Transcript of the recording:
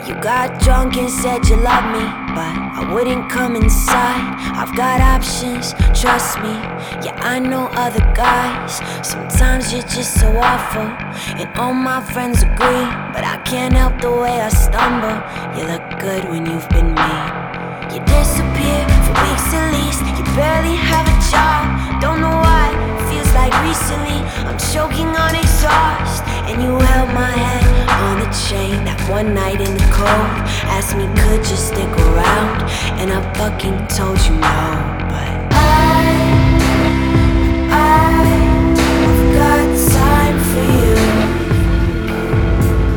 You got drunk and said you love me, but I wouldn't come inside. I've got options, trust me. Yeah, I know other guys. Sometimes you're just so awful, and all my friends agree, but I can't help the way I stumble. You look good when you've been mean. You disappear for weeks at least. You barely have a job. Don't know why, feels like recently I'm choking on exhaust. And you held my head on the chain that one night in the cold. Asked me could you stick around, and I fucking told you no, but